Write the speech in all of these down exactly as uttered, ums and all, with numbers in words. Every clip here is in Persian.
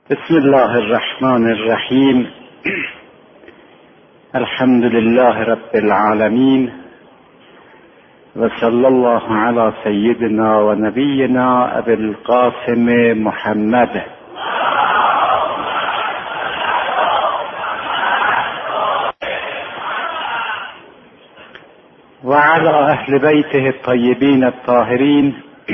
بسم الله الرحمن الرحیم. الحمد لله رب العالمین و صلی الله علی سیدنا و نبینا ابی القاسم محمد و علی اهل بیته الطیبین الطاهرین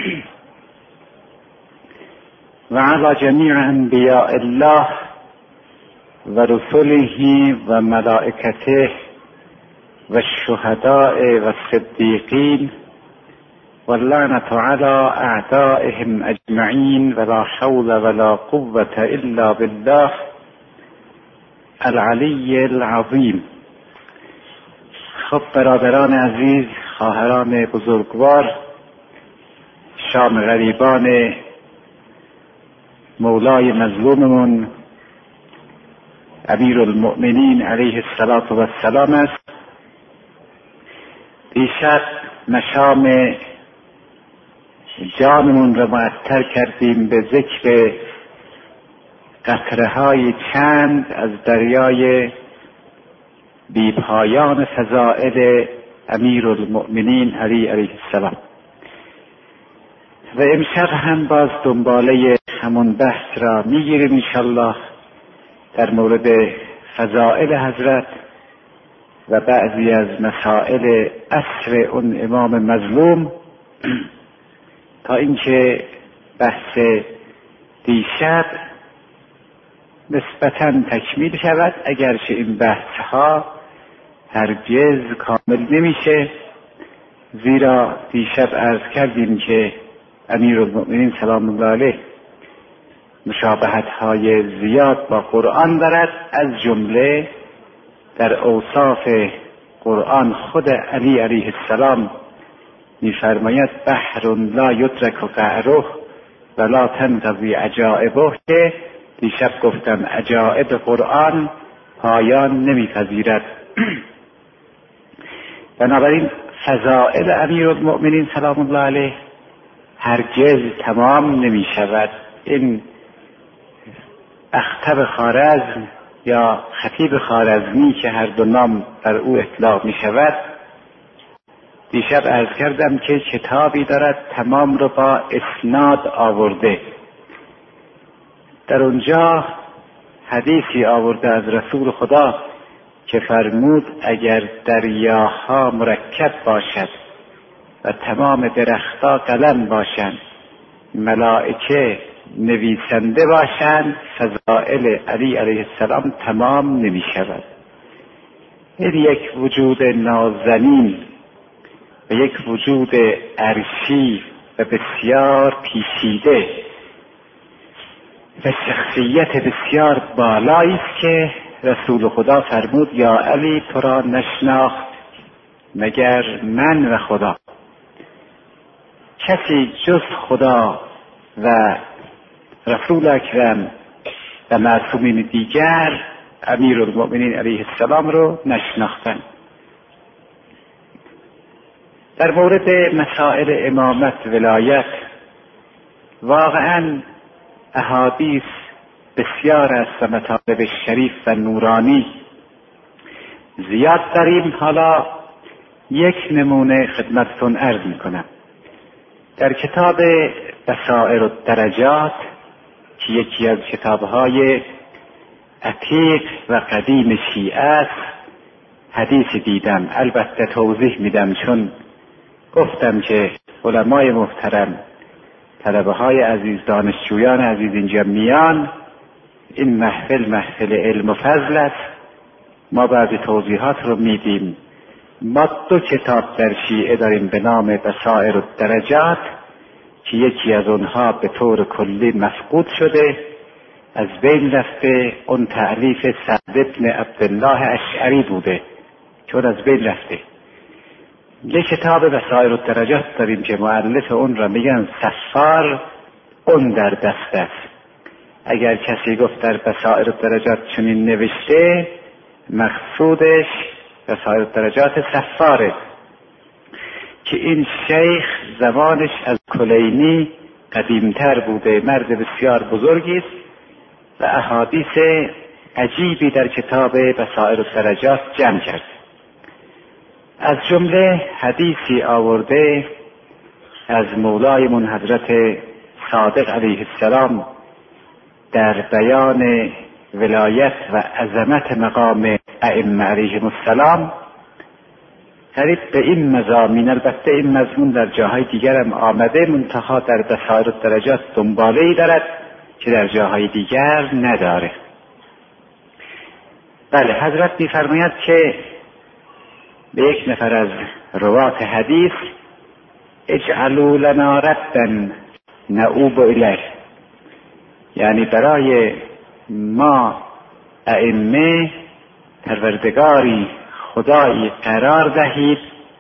و علی جمیع انبیاء الله و رسله و ملائکته و الشهداء و الصدیقین و اللعنة علی اعدائهم اجمعین و لا حول ولا قوة الا بالله العلی العظیم. خب برادران عزیز، خواهران بزرگوار، شام غریبان مولای مظلوممون امیر المؤمنین علیه السلام است. دیشب مشام جانمون را معطر کردیم به ذکر قطره‌های چند از دریای بی‌پایان فضائل امیر المؤمنین علی علیه السلام و امشب هم باز دنباله همون بحث را میگیریم انشالله در مورد فضائل حضرت و بعضی از مسائل عصر اون امام مظلوم تا اینکه بحث دیشب نسبتاً تکمیل شود، اگرچه این بحث ها هرگز کامل نمیشه، زیرا دیشب عرض کردیم که امیر المؤمنین سلام الله علیه مشابهت های زیاد با قرآن دارد. از جمله در اوصاف قرآن خود علی علیه السلام می‌فرماید بحر لا یدرک قعره ولا تنقضی عجائبه، که دیشب گفتم عجائب قرآن پایان نمی‌پذیرد. بنابراین فضائل امیر المؤمنین سلام الله علیه هرگز تمام نمی شود. این اخطب خوارزم یا خطیب خوارزمی که هر دو نام بر او اطلاق می شود، دیشب عرض کردم که کتابی دارد تمام رو با اسناد آورده. در اونجا حدیثی آورده از رسول خدا که فرمود اگر دریاها مرکب باشد و تمام درختها قلم باشند، ملائکه نویسنده باشند، فضائل علی علیه السلام تمام نمی شود. این یک وجود نازنین و یک وجود عرشی و بسیار پیچیده و شخصیت بسیار بالایی است که رسول خدا فرمود یا علی تو را نشناخت مگر من و خدا. کسی جز خدا و رسول اکرم و معصومین دیگر امیر المؤمنین علیه السلام رو نشناختن. در مورد مسائل امامت ولایت واقعا احادیث بسیار است و مطالب شریف و نورانی زیاد داریم. حالا یک نمونه خدمتتون عرض میکنم. در کتاب بصائر الدرجات که یکی از کتابهای عتیق و قدیم شیعه است، حدیثی دیدم، البته توضیح میدم چون گفتم که علمای محترم، طلبه های عزیز، دانشجویان عزیز اینجا میان، این محفل محفل علم و فضل است، ما بعضی توضیحات رو میدیم. ما دو کتاب در شیعه داریم به نام بصائر الدرجات که یکی از اونها به طور کلی مفقود شده، از بین رفته. اون تألیف سعد بن عبدالله اشعری بوده چون از بین رفته. یک کتاب بصائر الدرجات داریم که مؤلف اون را میگن صفار، اون در دست است. اگر کسی گفت در بصائر الدرجات چنین نوشته، مقصودش بصائر الدرجات صفاره که این شیخ زمانش از کلینی قدیمتر بوده، مرد بسیار بزرگی است و احادیث عجیبی در کتاب بصائر الدرجات جمع کرد. از جمله حدیثی آورده از مولایمون حضرت صادق علیه السلام در بیان ولایت و عظمت مقام ائمه علیهم السلام قریب به این مضامین. البته این مضمون در جاهای دیگر هم آمده، منتها در بصائر الدرجات دنباله‌ای دارد که در جاهای دیگر نداره. بله، حضرت می‌فرماید که به یک نفر از روات حدیث اجعلوا لنا ربا نعوب الیه، یعنی برای ما ائمه پروردگاری خدایی قرار دهید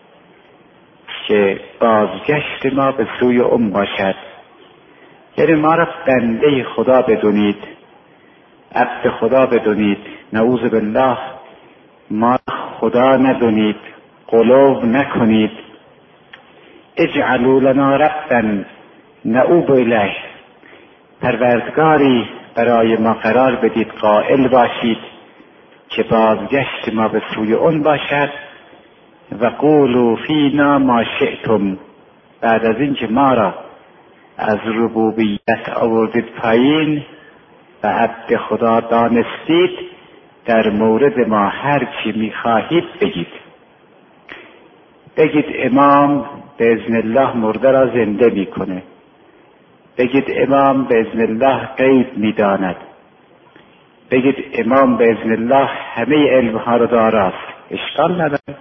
که بازگشت ما به سوی اون باشد، یعنی ما را بنده خدا بدونید، عبد خدا بدونید، نعوذ بالله ما خدا ندونید، غلو نکنید. اجعلوا لنا ربا نعوب الیه، پروردگاری برای ما قرار بدید، قائل باشید که بازگشت ما به سوی اون باشد. و قولوا فینا ما شئتم، بعد از اینکه ما را از ربوبیت آوردید پایین و عبد خدا دانستید، در مورد ما هر چی میخواهید بگید. بگید امام به اذن الله مرده را زنده میکنه، بگید امام به اذن الله غیب میداند، بگید امام به اذن الله همه علمها را داراست، اشکال نداره.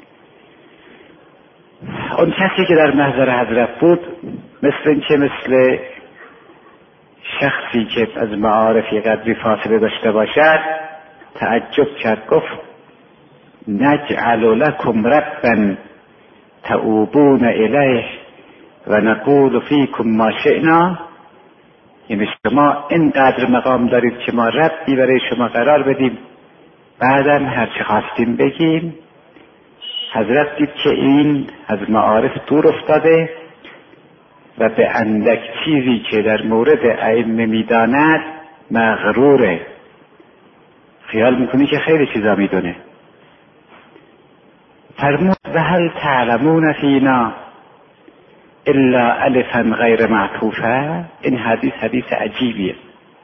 اون کسی که در محضر حضرت بود مثل این که مثل شخصی که از معارف یک قدری فاصله داشته باشد تعجب کرد، گفت نجعل لکم ربا تعوبون الیه و نقول فیکم ما شئنا، یعنی شما اینقدر مقام دارید که ما ربی برای شما قرار بدیم بعدم هر چه خواستیم بگیم. حضرت دید که این از معارف دور افتاده و به اندک چیزی که در مورد ائمه میداند مغروره، خیال میکنی که خیلی چیزا میدونه. فرمود و هل تعلمون فینا الا الفا غیر معطوفه. این حدیث حدیث عجیبیه.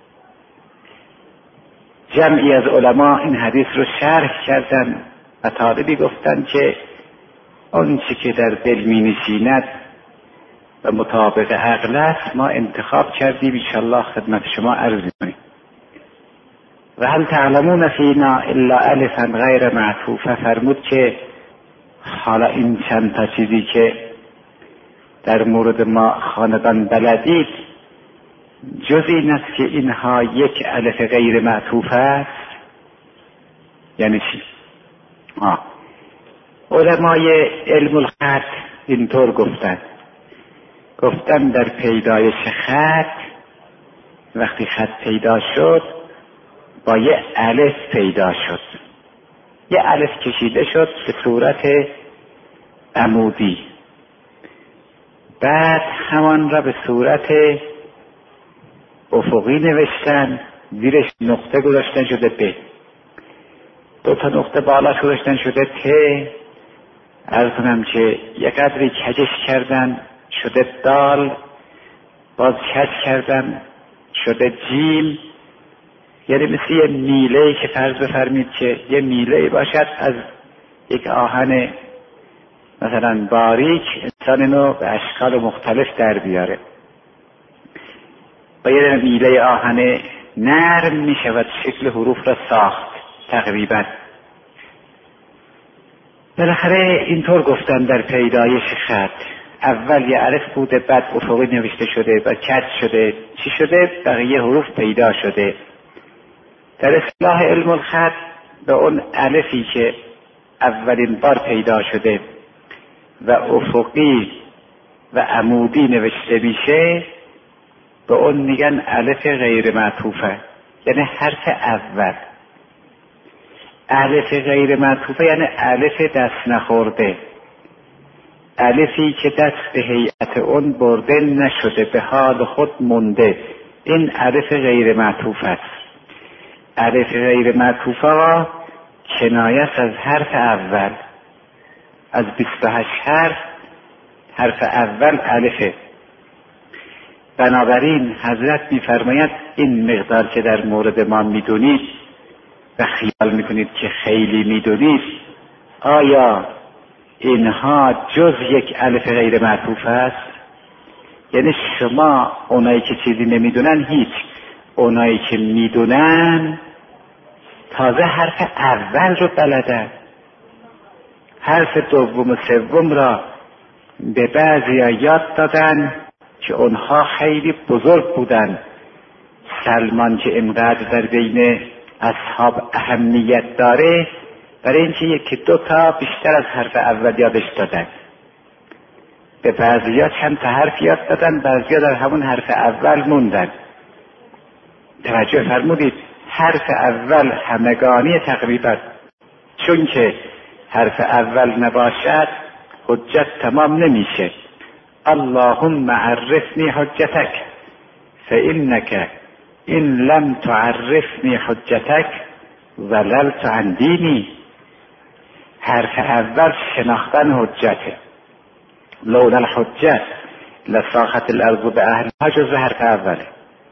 جمعی از علما این حدیث رو شرح کردن و طالبی گفتن که اون چی که در دل می نشیند و مطابق عقل است ما انتخاب کردیم، انشاءالله خدمت شما عرض می‌کنیم. و هل تعلمون فینا الا الفا غیر معطوفه، فرمود که حالا این چند تا چیزی که در مورد ما خاندان بلدید جز این است که اینها یک الف غیر معطوفه است. یعنی چی؟ آه. علمای علم الخط اینطور گفتن گفتن در پیدایش خط، وقتی خط پیدا شد با یه الف پیدا شد، یه الف کشیده شد به صورت عمودی، بعد همان را به صورت افقی نوشتن، زیرش نقطه گذاشتن شده ب، دو تا نقطه بالا گذاشتن شده ت، عرض کنم که یک قدری کجش کردن شده دال، باز کج کردن شده جیم. یعنی مثل یه میله که فرض بفرمید که یه میله باشد از یک آهن مثلا باریک، انسان اینو به اشکال مختلف در بیاره. با یه میله آهن نرم می شود شکل حروف را ساخت تقریبا. بالاخره اینطور گفتن در پیدایش خط، اول یه الف بوده، بعد افقی نوشته شده، بعد کج شده، چی شده؟ بقیه حروف پیدا شده. در اصطلاح علم الخط به اون الفی که اولین بار پیدا شده و افقی و عمودی نوشته میشه به اون میگن الف غیر معطوفه، یعنی حرف اول. الف غیر معطوفه یعنی الف دست نخورده، الفی که دست به هیئت اون برده نشده، به حال خود مونده، این الف غیر معطوف است. الف غیر معطوفه کنایه از حرف اول. از بیست و هشت حرف حرف اول الفه. بنابراین حضرت میفرماید این مقدار که در مورد ما میدونید و خیال میکنید که خیلی میدونید، آیا اینها جز یک الف غیر معطوف است؟ یعنی شما اونایی که چیزی نمیدونن هیچ، اونایی که میدونن تازه حرف اول رو بلدن. حرف دوم و سوم را به بعضی یاد دادن که اونها خیلی بزرگ بودن. سلمان که اینقدر در بین اصحاب اهمیت داره برای اینکه یکی دو تا بیشتر از حرف اول یادش دادن. به بعضیا چند تا حرف یاد دادن، بعضیا در همون حرف اول موندن. توجه فرمودید؟ حرف اول همگانی تقریبا، چون که حرف اول نباشد حجت تمام نمیشه. اللهم عرفنی حجتک فإنک این لم تعرفنی حجتک ضللت عن دینی. حرف اول شناختن حجته. لولا الحجت لساخت الارض به اهلها، جز حرف اوله.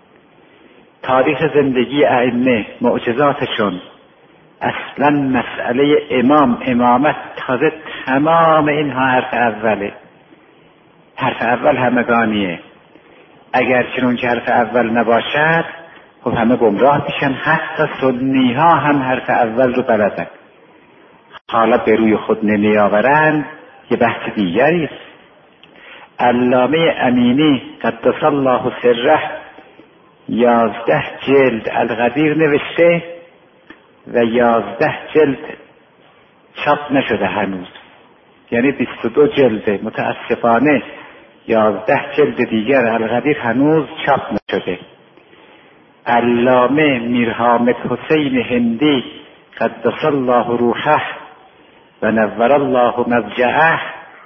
تاریخ زندگی ائمه، معجزاتشون، اصلا مسئله امام، امامت، تازه تمام اینها حرف اوله. حرف اول همگانیه. اگر چنون که حرف اول نباشد خب همه گمراه میشن. حتی سنی ها هم حرف اول رو بلدن، حالا به روی خود نمی آورند، یه بحث دیگری است. علامه امینی قدس الله سره یازده جلد القدیر نوشته و یازده جلد چاپ نشده هنوز، یعنی بیست و دو جلد. متاسفانه یازده جلد دیگر القدیر هنوز چاپ نشده. علامه میرحامد حسین هندی قدس الله روحه و نور الله مضجعه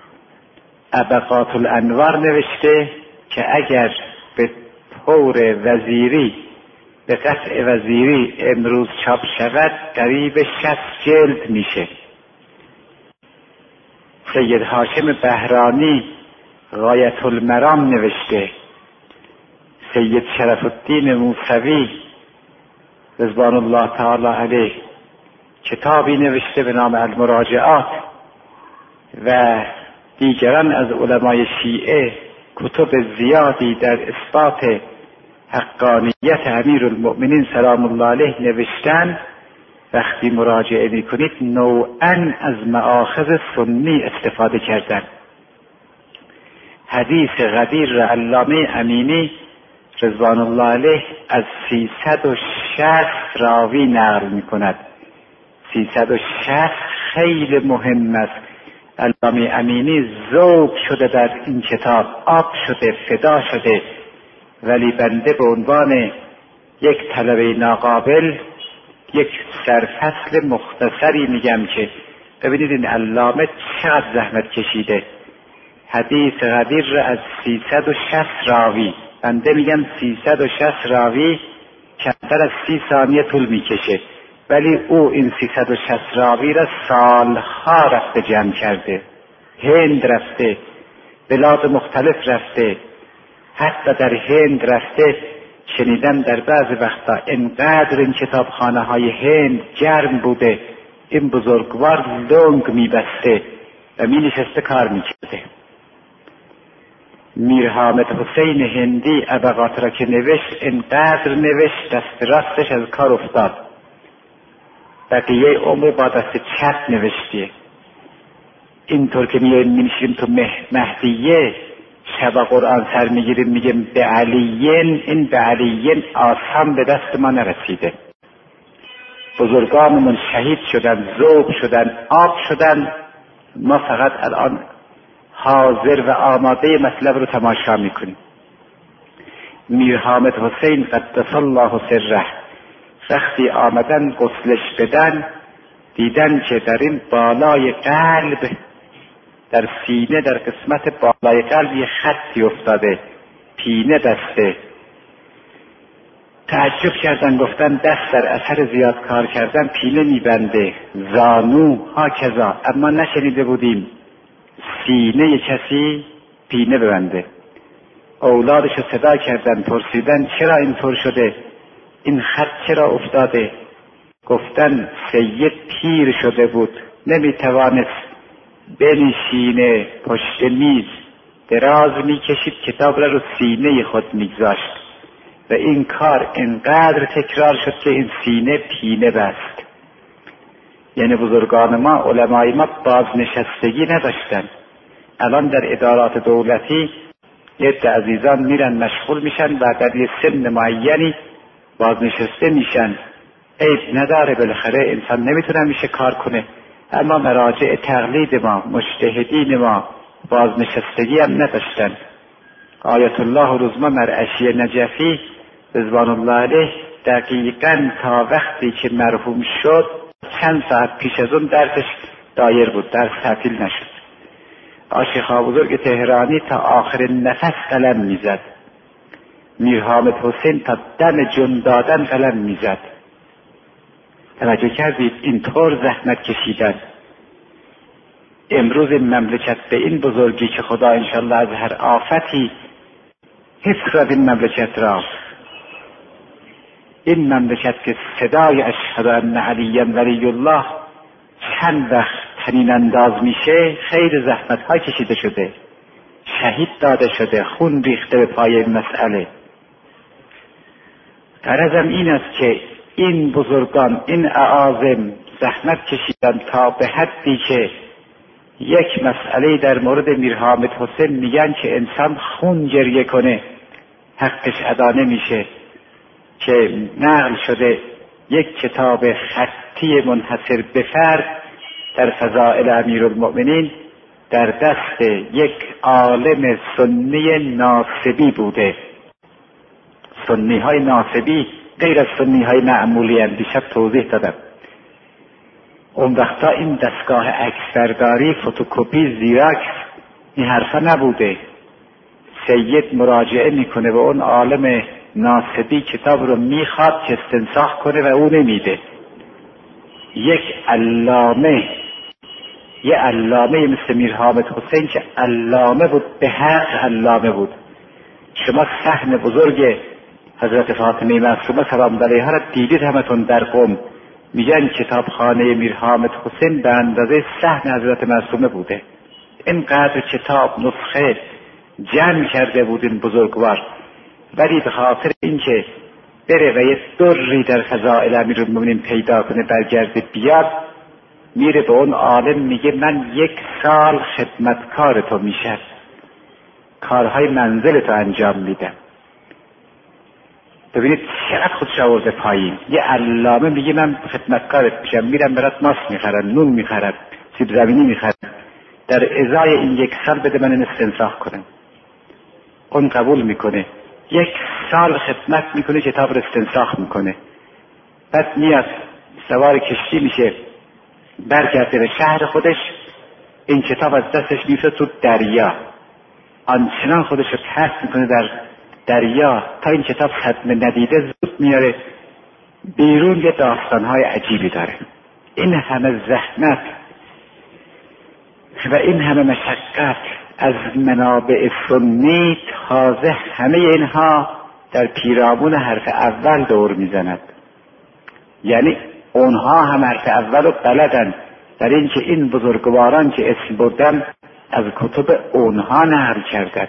ابقات الانوار نوشته که اگر به طور وزیری، به قطع وزیری امروز چاپ شود قریب شصت جلد میشه. سید هاشم بهرانی غایت المرام نوشته. سید شرف الدین موسوی رضوان الله تعالی علیه کتابی نوشته به نام المراجعات و دیگران از علمای شیعه کتب زیادی در اثبات حقانیت امیرالمؤمنین سلام الله علیه نوشتن. وقتی مراجعه میکنید نوعاً از مآخذ سنی استفاده کردن. حدیث غدیر را علامه امینی رضوان الله علیه از سیصد و شصت راوی نقل میکند. سیصد و شصت خیلی مهم است. علامه امینی ذوق شده در این کتاب، آب شده، فدا شده، ولی بنده به عنوان یک طلبه ناقابل یک سرفصل مختصری میگم که ببینید این علامه چقدر زحمت کشیده. حدیث غدیر را از سیصد و شصت راوی، بنده میگم سیصد و شصت راوی کمتر از سی ثانیه طول میکشه، ولی او این سیصد و شصت راوی را سالها رفته جمع کرده. هند رفته، بلاد مختلف رفته، حتی در هند رفته. شنیدم در بعض وقتا انقدر این کتابخانه های هند گرم بوده این بزرگوار لنگ میبسته و می نشسته کار میکرده. میرحامد حسین هندی ابقات را که نوشت انقدر نوشت دست راستش از کار افتاد، بقیه عمر با دست چپ نوشتیه. اینطور که می نشیم تو مهدیه شب قرآن سر میگیریم میگیم به علیین، این به علیین آسان به دست ما نرسیده. بزرگانمون شهید شدن، ذوب شدن، آب شدن، ما فقط الان حاضر و آماده مطلب رو تماشا میکنیم. میرحامد حسین قدس الله سره وقتی آمدن غسلش بدن دیدن که در این بالای قلب، در سینه، در قسمت بالای قلب یه خطی افتاده، پینه بسته. تعجب کردن، گفتن دست در اثر زیاد کار کردن پینه میبنده، زانو ها کذا، اما نشنیده بودیم سینه کسی پینه ببنده. اولادش رو صدا کردن، پرسیدن چرا اینطور شده، این خط چرا افتاده؟ گفتن سید پیر شده بود، نمیتوانست بنشینه، پشت میز دراز میکشید، کتاب را رو سینه خود میگذاشت و این کار انقدر تکرار شد که این سینه پینه بست. یعنی بزرگان ما، علمای ما بازنشستگی نداشتن. الان در ادارات دولتی یه ده عزیزان میرن مشغول میشن و در یه سن معینی بازنشسته میشن. عیب نداره، بالاخره انسان نمیتونه میشه کار کنه، اما مراجع تقلید ما، مجتهدین ما بازنشستگی هم نداشتن. آیت الله رزما مرعشی نجفی رضوان الله علیه دقیقاً تا وقتی که مرحوم شد چند ساعت پیش از اون درسش دایر بود، درس تعطیل نشد. آشیخ بزرگ تهرانی تا آخر نفس قلم میزد، میر حامد حسین تا دم جون دادن قلم میزد. توجه کردید اینطور زحمت کشیدن. امروز این مملکت به این بزرگی که خدا انشالله از هر آفتی حفظ کرد این مملکت را، این مملکت که صدای اشهد ان علی ولی الله چند وقت تنین انداز میشه، خیلی زحمت ها کشیده شده، شهید داده شده، خون ریخته به پای این مسئله. غرضم این است که این بزرگان، این اعاظم زحمت کشیدن تا به حدی که یک مسئله در مورد میر حامد حسین میگن که انسان خون گریه کنه حقش ادا نمیشه، که نقل شده یک کتاب خطی منحصر به فرد در فضائل امیرالمؤمنین در دست یک عالم سنی ناصبی بوده. سنی های ناصبی غیر از سنی های معمولی هم دیشب توضیح دادم. اون وقتا این دستگاه عکسبرداری، فتوکپی، زیراکس این حرفا نبوده. سید مراجعه میکنه به اون عالم ناصبی، کتاب رو میخواد که استنساخ کنه و او نمیده. یک علامه، یه علامه مثل میر حامد حسین که علامه بود، به حق علامه بود. شما صحن بزرگ حضرت فاطمه معصومه سلام علیها را دیدید همتون در قم. میگن کتابخانه میر حامد حسین به اندازه صحن حضرت معصومه بوده. اینقدر کتاب نسخه جمع کرده بود این بزرگوار، ولی به خاطر اینکه بره و یه دری در فضائل امیرالمومنین پیدا کنه برگرده بیاد، میره به اون عالم میگه من یک سال خدمتکار تو میشم، کارهای منزل تو انجام میدم. ببینید چقدر خودش آورده پایین. یه علامه میگه من خدمتکارت میشم، میرم برات ماست میخرم، نون میخرم، سیب زمینی میخرم، در ازای این یک سال بده من این استنساخ کنم. اون قبول میکنه، یک سال خدمت میکنه، کتاب رو استنساخ میکنه، بعد میاد سوار کشتی میشه برگرده به شهر خودش، این کتاب از دستش میفته تو دریا، آنچنان خودش رو پس میکنه در دریا تا این کتاب صدمه ندیده زود میاره بیرون. یه داستانهای عجیبی داره. این همه زحمت و این همه مشقت از منابع سنی، تازه همه اینها در پیرامون حرف اول دور میزند. یعنی اونها هم حرف اول رو بلدن، در این که این بزرگواران که اسم بردن از کتب اونها نقل کردن.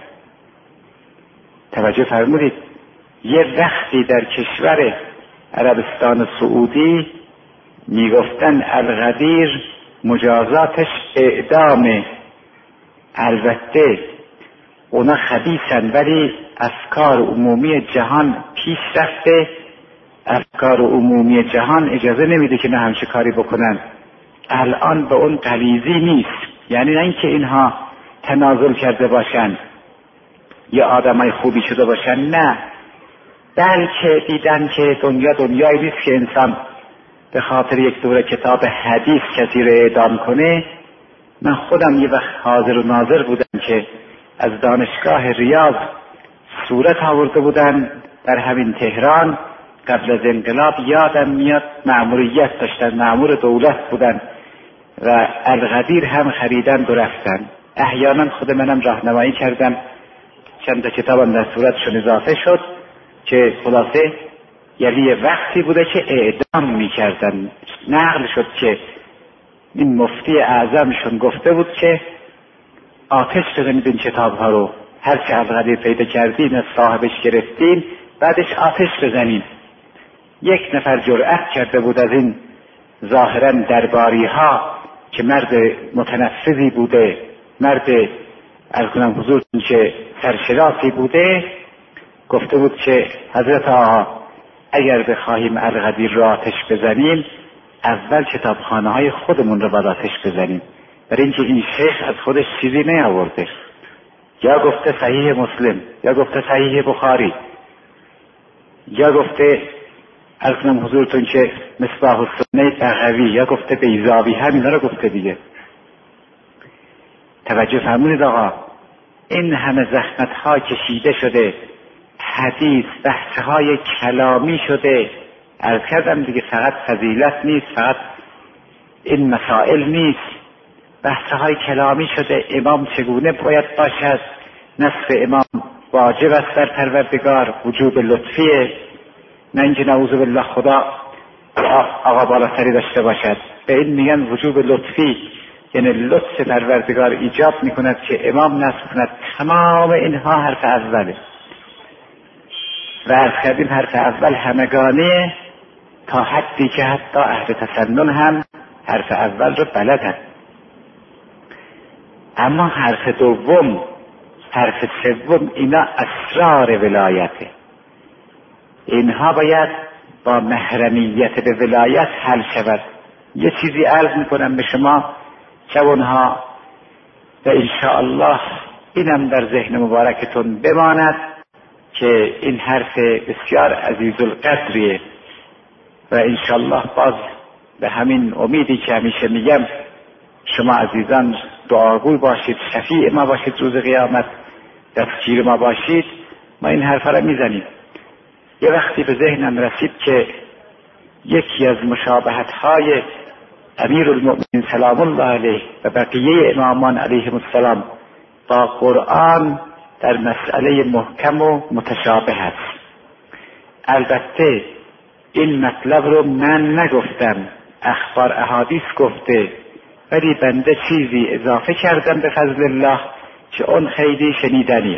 توجه فرمودید؟ یه وقتی در کشور عربستان سعودی میگفتن الغدیر مجازاتش اعدامه. البته اونا خبیثن، ولی افکار عمومی جهان پیش رفته، افکار عمومی جهان اجازه نمیده که نه همچه کاری بکنن. الان به اون غلیظی نیست، یعنی نه اینکه اینها تنازل کرده باشن یا آدمای خوبی شده باشن، نه، بلکه دیدن که دنیا دنیایی نیست که انسان به خاطر یک دوره کتاب حدیث کسی رو اعدام کنه. من خودم یه وقت حاضر و ناظر بودم که از دانشگاه ریاض صورت آورده بودن در همین تهران قبل از انقلاب یادم میاد مأموریت داشتن، مأمور دولت بودن و القدیر هم خریدن و رفتن. احیانا خود منم راهنمایی کردم، چند تا کتابم در صورتشون اضافه شد که خلاصه یعنی وقتی بوده که اعدام میکردن. نقل شد که این مفتی اعظمشون گفته بود که آتش بزنید این کتاب ها رو، هر چه القدیر پیدا کردین از صاحبش گرفتین بعدش آتش بزنین. یک نفر جرأت کرده بود از این ظاهرا درباری ها که مرد متنفذی بوده، مرد از کنم حضورتون که سرشناسی بوده، گفته بود که حضرت آقا اگر بخواهیم القدیر را آتش بزنیم اول کتابخانه های خودمون رو باید آتش بزنیم، برای اینکه این شیخ از خودش چیزی نیاورده. یا گفته صحیح مسلم، یا گفته صحیح بخاری، یا گفته از کنم حضورتون که مصباح السنه بغوی، یا گفته بیضاوی، همینا رو گفته دیگه. توجه فرمونید آقا، این همه زحمت ها کشیده شده، حدیث بحث های کلامی شده. عرض کردم دیگه فقط فضیلت نیست، فقط این مسائل نیست، بحث های کلامی شده. امام چگونه باید باشد، نصف امام واجب است در پروردگار، وجوب لطفیه، نه اینکه نعوذ بالله خدا آقا بالاتری داشته باشد. به این میگن وجوب لطفی، یعنی لطف پروردگار ایجاب میکند که امام نصف کند. تمام اینها حرف اوله و عرض کردیم حرف اول همگانه تا حدی که حتی اهل تسنن هم حرف اول رو بلدن. اما حرف دوم، حرف سوم، اینا اسرار ولایته. اینها باید با محرمیت به ولایت حل شود. یه چیزی عرض میکنم به شما جوانها و انشاءالله اینم در ذهن مبارکتون بماند که این حرف بسیار عزیز القدریه و انشاءالله باز به همین امیدی که همیشه میگم شما عزیزان دعاگوی باشید، شفیع ما باشید، روز قیامت دستگیر ما باشید. ما این حرفا رو میزنیم. یه وقتی به ذهنم رسید که یکی از مشابهت های امیر المؤمنین سلام الله علیه و بقیه امامان علیهم السلام با قرآن در مسئله محکم و متشابه است. البته این مطلب رو من نگفتم، اخبار احادیث گفته، ولی بنده چیزی اضافه کردم به فضل الله که اون خیلی شنیدنیه.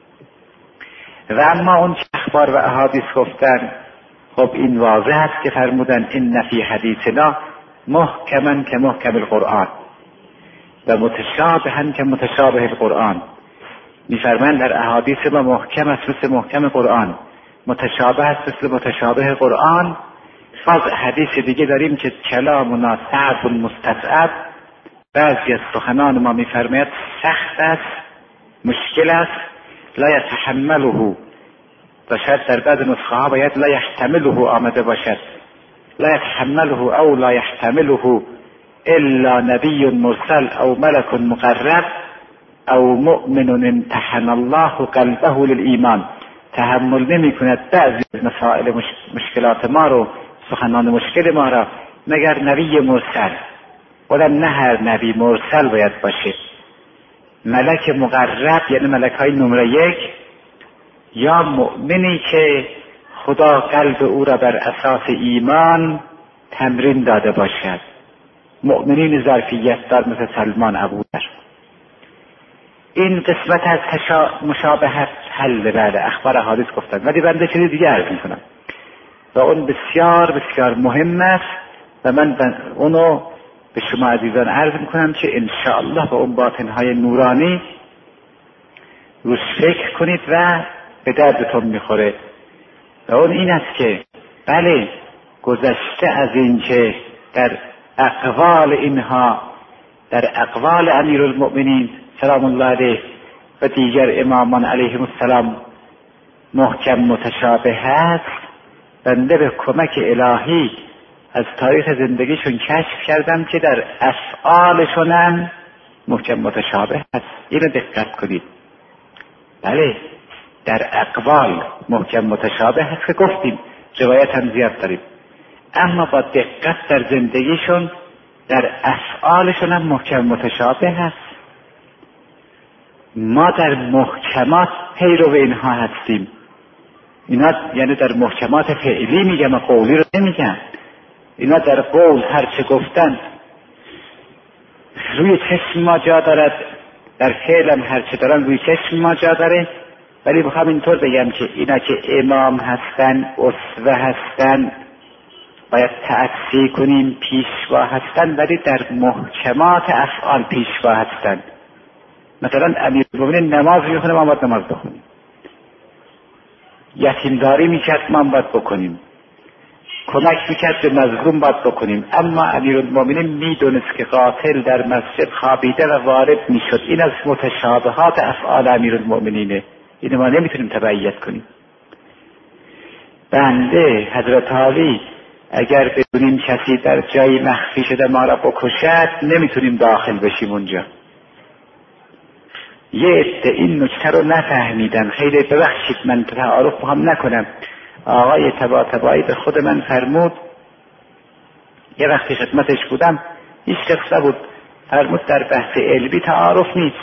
و اما اون چه اخبار و احادیث گفتن، خب این واضح است که فرمودن این فی حدیثنا محکمن که محکم القرآن و متشابهن که متشابه القرآن. میفرمایند در احادیث ما محکم است مثل محکم قرآن، متشابه است مثل متشابه قرآن. باز حدیث دیگه داریم که کلامنا صعب مستصعب، بعضی از سخنان ما میفرماید سخت است، مشکل است، لا یتحمله، و شاید در بعض نسخه ها باید لا یحتمله آمده باشد، لا یتحمله او لا یحتمله الا نبی مرسل او ملک مقرب او مؤمن امتحن الله قلبه للایمان. تحمل نمی کند بعضی مسائل مش... مشکلات ما رو، سخنان مشکل ما را، مگر نبی مرسل. بودن نه هر نبی مرسل باید باشه، ملک مقرب یعنی ملک های نمره یک، یا مؤمنی که خدا قلب او را بر اساس ایمان تمرین داده باشد. مؤمنین ظرفیت دار مثل سلمان ابوذر. این قسمت از تشا... مشابهت حل بعد اخبار حادث گفتن، ولی بنده چیزی دیگه عرض میکنم و اون بسیار بسیار مهم است و من اونو به شما عزیزان عرض میکنم که انشاءالله به اون باطنهای نورانی روش فکر کنید و به دردتون میخوره. و اون این است که بله گذشته از این که در اقوال اینها، در اقوال امیرالمؤمنین سلام الله علیه و دیگر امامان علیهم السلام محکم متشابه است، بنده به کمک الهی از تاریخ زندگیشون کشف کردم که در افعالشون هم محکم متشابه است. اینو دقت کنید. بله در اقوال محکم متشابه است که گفتیم روایت هم زیاد داریم، اما با دقت در زندگیشون، در افعالشون هم محکم متشابه هست. ما در محکمات پیرو اینها هستیم. اینا یعنی در محکمات فعلی میگم، قولی رو نمیگم. اینا در قول هر چه گفتن روی چشم ما جا دارد، در فعل هم هر چه دارن روی چشم ما جا داره. ولی بخوام اینطور بگم که اینا که امام هستن، اسوه هستن، باید تأسی کنیم، پیشوا هستن، ولی در محکمات افعال پیشوا هستن. مثلا امیرالمومنین نماز میخونه، ما باید نماز بخونیم. یتیمداری میکرد، ما باید بکنیم. کمک میکرد به مظلوم باید بکنیم. اما امیرالمومنین میدونست که قاتل در مسجد خوابیده و وارد میشد. این از متشابهات افعال امیرالمومنینه. اینو ما نمیتونیم تبعیت کنیم. بنده حضرت علی اگر بدونیم کسی در جایی مخفی شده ما را بکشد، نمیتونیم داخل بشیم اونجا. یه عده این نکته رو نفهمیدن. خیلی ببخشید من تعارف هم نکنم. آقای طباطبایی به خود من فرمود، یه وقتی خدمتش بودم، هیچ کس نبود، فرمود در بحث علمی تعارف نیست.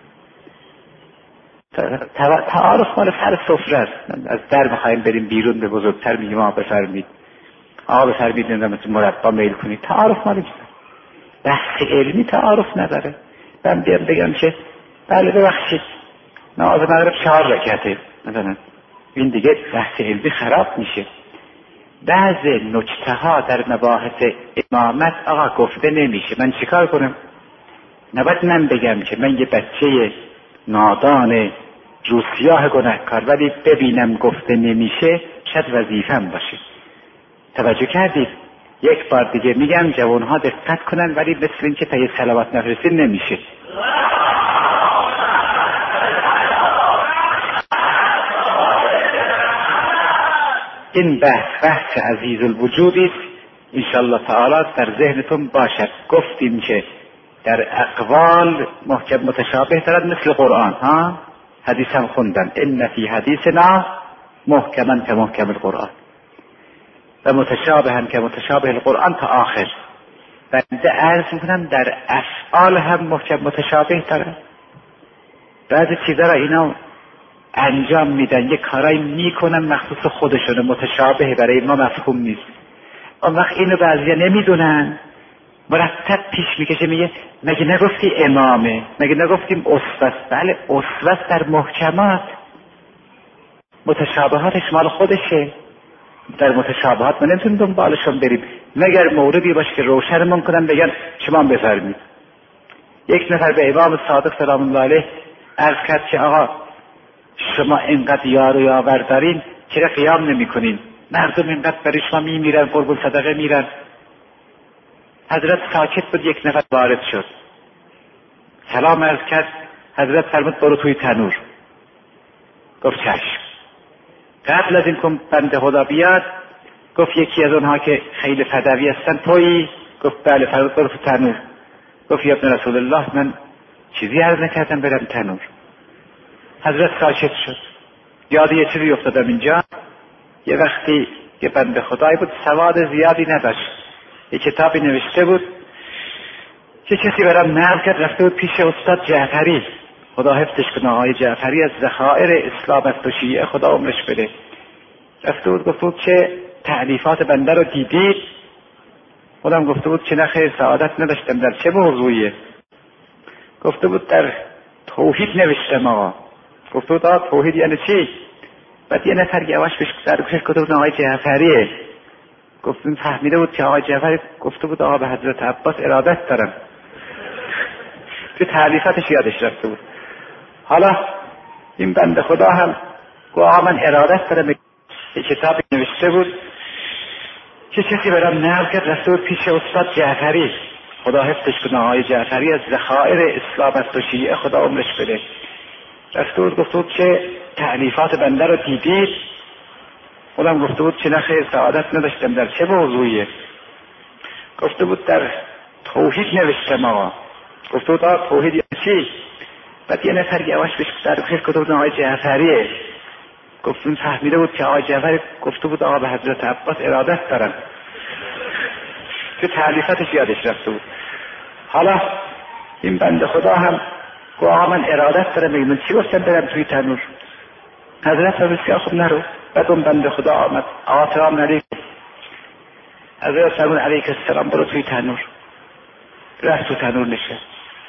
تعارف مال سر سفره است. از در بخوایم بریم بیرون به بزرگتر میگیم آقا بفرمید، آقا بفرمید نمیدونم مربا میل کنید. تعارف مال نیست. بحث علمی تعارف نداره. من بیام بگم که بله ببخشید نماز مغرب چهار رکعته مثلا، این دیگه بحث علمی خراب میشه. بعض نکته ها در مباحث امامت آقا گفته نمیشه. من چیکار کنم؟ نباید من بگم که من یه بچه نادان روسیاه گناهکار ولی ببینم گفته نمیشه، شاید وظیفه‌ام باشه. توجه کردید؟ یک بار دیگه میگم جوانها دقت کنن، ولی مثل این که تا یه صلوات نفرستید نمیشه. این بحث بحث عزیز الوجودی است، انشالله تعالی در ذهنتون باشد. گفتیم که در اقوال محکم متشابه دارد مثل قرآن. ها حدیث هم خوندن ان فی حدیثنا محکما که محکم القرآن و متشابه هم که متشابه القرآن تا آخر. بنده عرض میکنم در افعال هم محکم متشابه دارد. بعضی چیزا را اینا انجام میدن، یه کارایی میکنن مخصوص خودشونه، متشابه برای ما مفهوم نیست. اون وقت اینو بعضیا نمیدونن، مرتب پیش میکشه، میگه مگه نگفتی امامه، مگه نگفتیم اسوه. بله اسوه در محکمات، متشابهاتش مال خودشه. در متشابهات ما نمیتونیم دنبالشون بریم مگر موردی باشه که روشنمون کنن بگن شما بفرمید. یک نفر به امام صادق سلام الله علیه عرض کرد که آقا شما اینقدر یار و یاور دارین چرا قیام نمی کنین؟ مردم اینقدر برای شما می میرن، قربون صدقه میرن. حضرت ساکت بود. یک نفر وارد شد، سلام عرض کرد. حضرت فرمود برو توی تنور. گفت چشم. قبل از این که بنده خدا بیاد گفت یکی از اونها که خیلی فدوی هستن تویی؟ گفت بله. فرمود برو تو تنور. گفت یا ابن رسول الله من چیزی عرض نکردم برم تنور. حضرت ساکت شد. یاد یه چیزی افتادم اینجا. یه وقتی یه بنده خدایی بود سواد زیادی نداشت، یه کتابی نوشته بود که کسی برام نقل کرد، رفته بود پیش استاد جعفری، خدا حفظش کنه، آقای جعفری از ذخایر اسلام است و شیعه، خدا عمرش بده. رفته بود گفته بود که تألیفات بنده رو دیدید؟ خودم گفته بود که نه خیر سعادت نداشتم. در چه موضوعیه؟ گفته بود در توحید نوشتم آقا. گفته بود آقا توحید یعنی چی؟ بعد یه نفر یواش بهش در گوشش گفته بود آقای جعفریه. گفتم فهمیده بود که آقای جعفری گفته بود آقا به حضرت عباس ارادت دارم. که تألیفاتش یادش رفته بود. حالا این بنده خدا هم گفت آقا من ارادت دارم. یه کتابی نوشته بود که کسی برام نقل کرد، رفته بود پیش استاد جعفری، خدا حفظش کنه، آقای جعفری از ذخایر اسلام است و شیعه، خدا عمرش بده. رفته بود گفته بود که تألیفات بنده رو دیدید؟ خودم گفته بود که نه خیر سعادت نداشتم. در چه موضوعیه؟ گفته بود در توحید نوشتم آقا. گفته بود آقا توحید یعنی چی؟ بعد یه نفر یواش بهش در گوشش گفته بود آقای جعفریه. گفتون فهمیده بود که آقا جعفر گفته بود آقا به حضرت عباس ارادت دارن، که تعلیفاتش یادش رفته بود. حالا این بنده خدا هم گفت آقا من ارادت دارم، من چی گفتم برم توی تنور؟ حضرت فرمود بسیار خوب نرو. بعد اون بنده خدا آمد، آقا سلام علیکم. حضرت فرمود علیک السلام، برو توی تنور. رفت تو تنور نشست.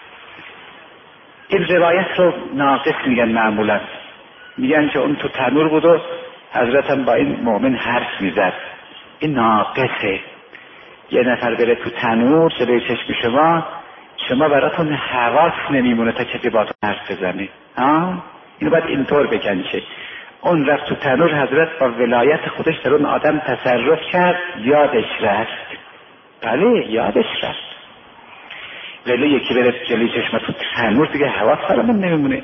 این روایت رو ناقص میگن معمولا، میگن که اون تو تنور بود و حضرت هم با این مؤمن حرف میزد. این ناقصه. یه نفر بره تو تنور جلوی چشم شما، شما براتون حواس نمیمونه تا کسی با تو حرف بزنه. ها اینو باید اینطور بگن که اون رفت تو تنور، حضرت با ولایت خودش در اون آدم تصرف کرد، یادش رفت. بله یادش رفت. ولی یکی بره جلوی چشم تو تنور دیگه حواس فرامون نمیمونه.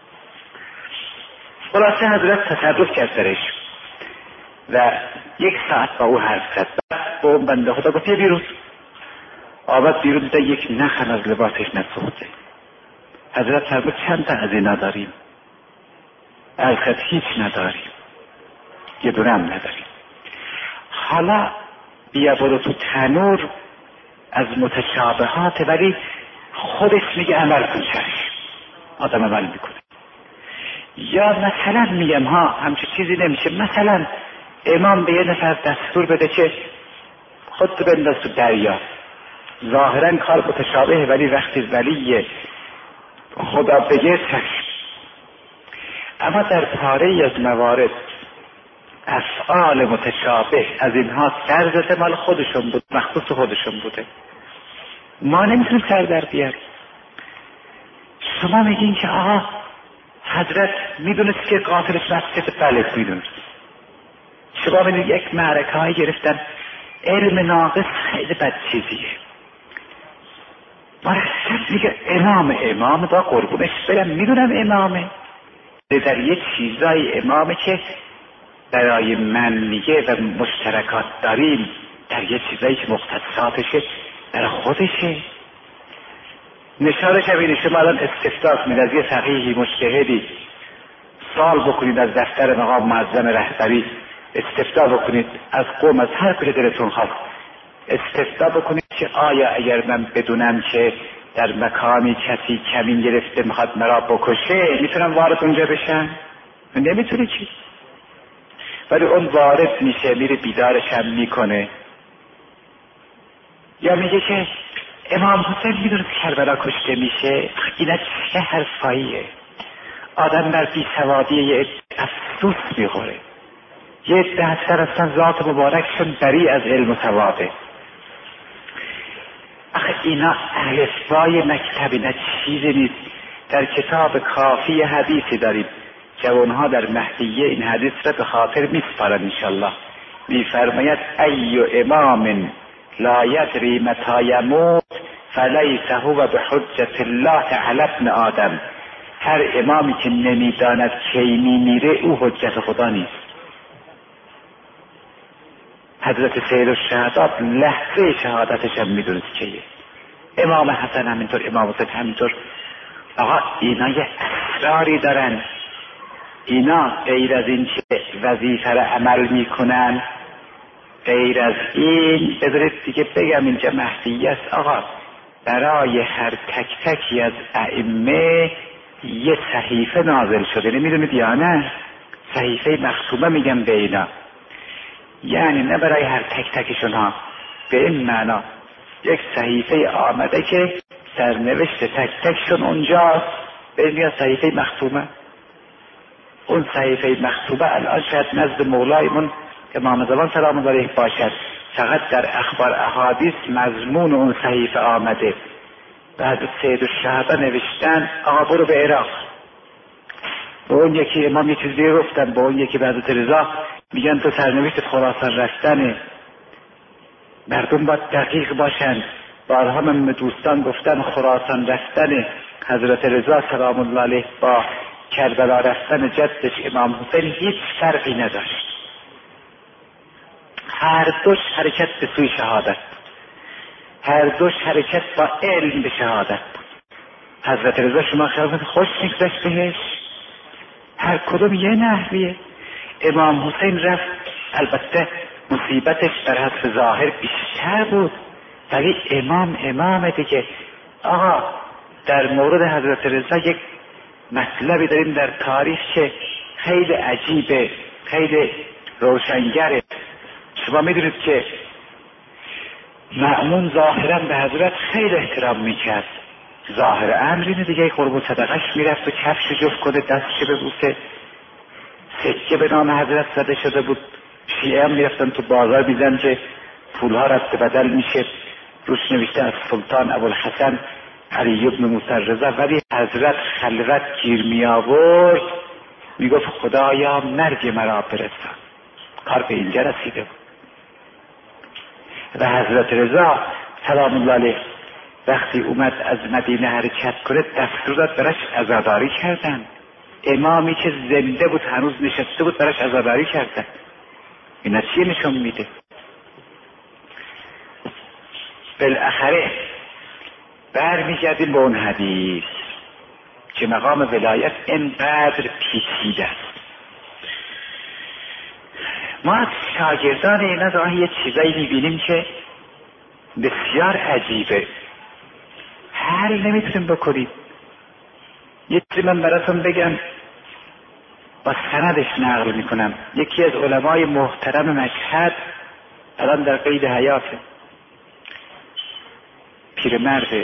خلاصه حضرت تصرف کرد درش و یک ساعت با او حرف زد. با اون بنده خدا گفت بیرون. آمد بیرون، دیده یک نخ از لباسش نسوخته. حضرت فرمود چند تا از اینا داریم؟ الخط هیچ نداریم، یه دونه هم نداریم. حالا بیا برو تو تنور، از متشابهات ولی خودش میگه عمل کن، چشم آدم عمل میکنه. یا مثلا میگم ها همچه چیزی نمیشه، مثلا امام به یه نفر دستور بده که خود تو بنداز تو دریا، ظاهرا کار متشابه ولی وقتی ولی خدا بگه چشم. اما در پاره از موارد افعال متشابه از اینها سر زده، مال خودشون بود، مخصوص خودشون بوده، ما نمیتونیم سر در بیاریم. شما میگین که آقا حضرت میدونست که قاتلش مسجد، بله میدونست. شما میدونید یک معرکه های گرفتن، علم ناقص خیلی بد چیزیه. مرسد میگه امام امام با قربونش برم، میدونم امامه، در یه چیزای امامه که برای من میگه و مشترکات داریم، در یه چیزایی که مختصاتشه در خودشه. نشانش هم اینه، شما الان استفتاء کنید از یه فقیهی مجتهدی، سوال بکنید از دفتر مقام معظم رهبری، استفتاء بکنید از قوم، از هر کجا دلتون خواست استفتاء بکنید که آیا اگر من بدونم که در مکانی کسی کمین گرفته میخواد مرا بکشه، میتونم وارد اونجا بشم؟ نمیتونی چی؟ ولی اون وارد میشه، میره بیدارش هم میکنه. یا میگه که امام حسین میدونه که کربلا کشته میشه. اینا چه حرفاییه؟ آدم در بیسوادی یه افسوس میخوره. یه دهستر اصلا ذات مبارکشون بری از علم و ثوابه. آخه اینا الفبای مکتب، اینا چیزی نیست. در کتاب کافی حدیثی داریم، جوانها در مهدیه این حدیث را به خاطر میسپارن انشالله. میفرماید ای امام لا یدری متی یموت فلیس هو بحجة الله علی ابن آدم. هر امامی که نمیداند کی میمیره او حجت خدا نیست. حضرت سید الشهدا لحظه شهادتش هم میدونست کیه. امام حسن همینطور، امام حسین همینطور. آقا اینا یه اسراری دارن. اینا غیر از این که وظیفه را عمل میکنن، غیر از این بذارید دیگه بگم اینجا مهدیه است. آقا برای هر تک تکی از ائمه یه صحیفه نازل شده، نمیدونید یا نه؟ صحیفه مختومه میگم به اینا، یعنی نه برای هر تک تکشون ها، به این معنا یک صحیفه آمده که سرنوشت تک تکشون اونجاست، به این میگن صحیفه مختومه. اون صحیفه مختومه الان شاید نزد مولایمون امام زمان سلام الله علیه باشد، فقط در اخبار احادیث مضمون اون صحیفه آمده. بعد سید الشهدا نوشتن آقا برو به عراق. به اون یکی امام یه چیزی گفتن، به اون یکی بعد رضا میگن تو سرنوشت خراسان رفتنه، مردم باید دقیق باشن. بارها من دوستان گفتن خراسان رفتن حضرت رضا سلام الله علیه با کربلا رفتن جدش امام حسین هیچ فرقی نداشت. هر دوش حرکت به سوی شهادت، هر دوش حرکت با علم به شهادت. حضرت رضا شما خیالت خوش میگذشت بهش، هر کدوم یه نحویه. امام حسین رفت، البته مصیبتش در حسب ظاهر بیشتر بود، ولی امام امام دیگه. آقا در مورد حضرت رضا یک مطلبی داریم در تاریخ که خیلی عجیبه، خیلی روشنگره. شما میدونید که مأمون ظاهرا به حضرت خیلی احترام میکرد، ظاهر امر اینه دیگه، قربون صدقش میرفت و کفش جفت کنه، دستش ببوسه، سکه به نام حضرت زده شده بود. شیعه هم میرفتن تو بازار میدن که پولها رفت بدل میشه، روش نوشته از سلطان ابوالحسن علی بن موسی رضا، ولی حضرت خلوت گیر می آورد، میگفت خدایا مرگ مرا برسان. کار به اینجا رسیده بود. و حضرت رضا سلام الله علیه وقتی اومد از مدینه حرکت کنه دستور داد براش عزاداری کردن. امامی که زنده بود هنوز نشسته بود براش عزاداری کردن. اینا چیه نشون میده؟ بالاخره برمیگردیم به اون حدیث که مقام ولایت اینقدر پیچیده است. ما از شاگردان اینا داره یه چیزایی میبینیم که بسیار عجیبه، حل نمیتونیم بکنیم. یه چیزی من براتون بگم، با سندش نقل میکنم. یکی از علمای محترم مشهد الان در قید حیاته، پیرمرده،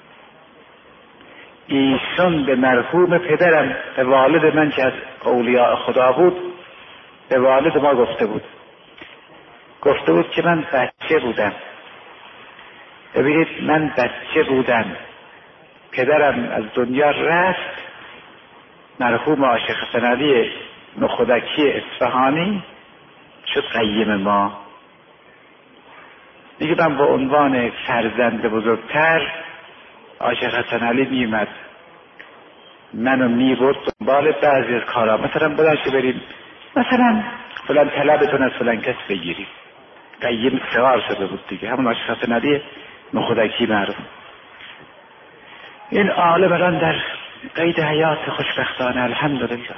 ایشون به مرحوم پدرم، به والد من که از اولیاء خدا بود، به والد ما گفته بود گفته بود که من بچه بودم، ببینید من بچه بودم، پدرم از دنیا رفت، مرحوم عاشق حسن علی نخودکی اصفهانی شد قیم ما. دیگه من به عنوان فرزند بزرگتر عاشق حسن علی میومد منو میبرد دنبال بعضی از کارا، مثلا بلنشه بریم مثلا فلان طلبتون از فلان کس بگیریم. قیم سوار شده بود دیگه، همون عاشق حسن علی نخودکی معروف. این عالم الان در قید حیات خوشبختانه الحمدلله.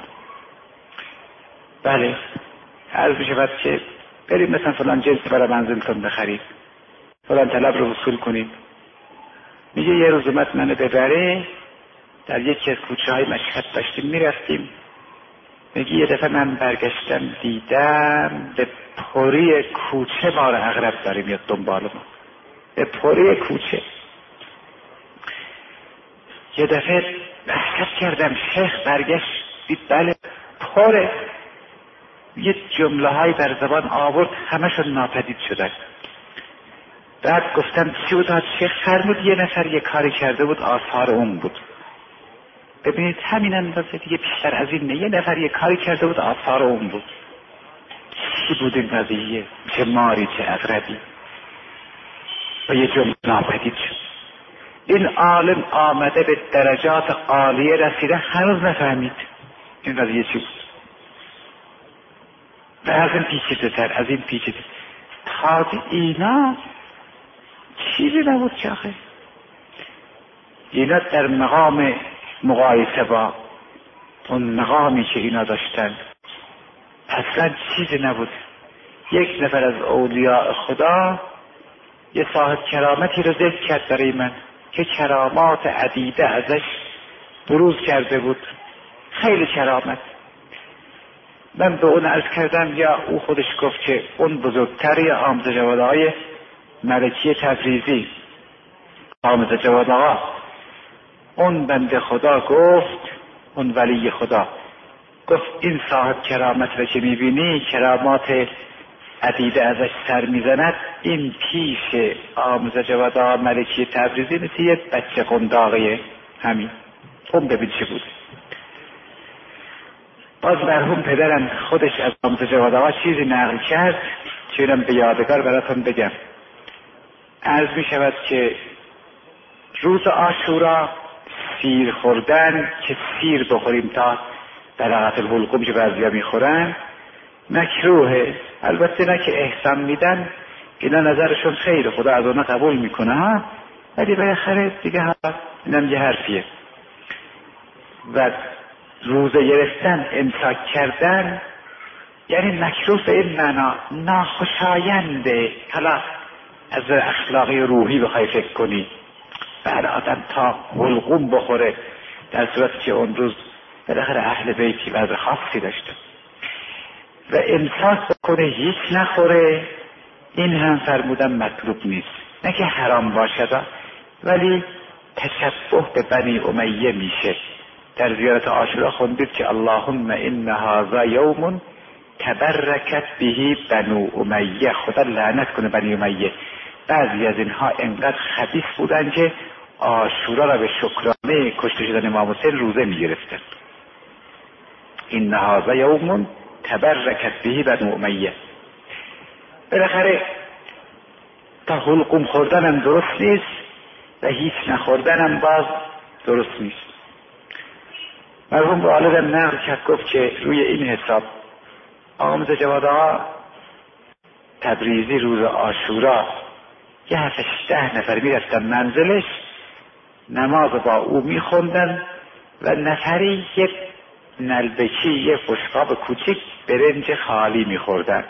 بله عرض می شود که بریم مثلا فلان جنس برای منزلتون بخرید، فلان طلب رو وصول کنید. میگه یه روز اومد منو ببره، در یکی از کوچه های مشهد داشتیم میرفتیم، میگه یه دفعه من برگشتم دیدم به پوری کوچه ما رو عقرب داره میاد دنبال ما، به پوری کوچه. یه دفعه بحث کردم، شیخ برگشت دید بله پره، یه جمله های بر زبان آورد همشون ناپدید شدن. بعد گفتم چی بود؟ شیخ فرمود یه نفر یه کاری کرده بود آثار اون بود. ببینید همین اندازه دیگه، بیشتر از این نه. یه نفر یه کاری کرده بود آثار اون بود. چی بود این قضیه؟ چه ماری چه عقربی؟ و یه جمله ناپدید شد. این عالم آمده به درجات عالیه رسیده هنوز نفهمید این قضیه چی بود. و از این پیچیده تر، از این پیچیده تازه اینا چیزی نبود که آخه اینا در مقام مقایسه با اون مقامی که اینا داشتن اصلا چیزی نبود. یک نفر از اولیاء خدا یه صاحب کرامتی رو ذکر کرد برای من که کرامات عدیده ازش بروز کرده بود، خیلی کرامت. من به اون عرض کردم یا او خودش گفت که اون بزرگتری آموزه جواد های ملکی تبریزی، آموزه جواد آقا، اون بنده خدا گفت، اون ولی خدا گفت این صاحب کرامت رو که میبینی کرامات عدیده ازش سر میزند، این پیش آموزه جواد آقا ملکی تبریزی مثل یه بچه قنداقیه. همین اون ببین چه بود. باز مرحوم پدرم خودش از آموزه جواد آقا چیزی نقل کرد که اینم به یادگار براتون بگم. عرض می شود که روز عاشورا سیر خوردن که سیر بخوریم تا بلاغت الحلقوم که بعضی ها می خورن مکروهه. البته نه که احسان میدن، اینا نظرشون خیره، خدا از اونا قبول میکنه ها، ولی بالاخره دیگه ها اینم یه حرفیه. و روزه گرفتن، امساک کردن یعنی مکروه به این معنا ناخوشاینده. حالا از اخلاقی روحی بخوای فکر کنی، بعد آدم تا حلقوم بخوره، در صورتی که اون روز بالاخره اهل بیتی وضع خاصی داشته و امساک بکنه هیچ نخوره، این هم فرمودن مطلوب نیست. نه که حرام باشد، ولی تشبه به بنی امیه میشه. در زیارت عاشورا خوندید که اللهم ان هذا یوم تبرکت به بنو امیه، خدا لعنت کنه بنی امیه. بعضی از اینها انقدر خبیث بودن که عاشورا را به شکرانه کشته شدن امام حسین روزه میگرفتن. ان هذا یوم تبرکت به بنو امیه. بالاخره تا حلقوم خوردنم درست نیست و هیچ نخوردنم باز درست نیست. مرحوم والدم نقل کرد، گفت که روی این حساب آقا میرزا جواد آقا تبریزی روز عاشورا یه هفتش ده نفر میرفتن منزلش، نماز با او میخوندن و نفری یک نلبکی، یک بشقاب کوچک برنج خالی میخوردن.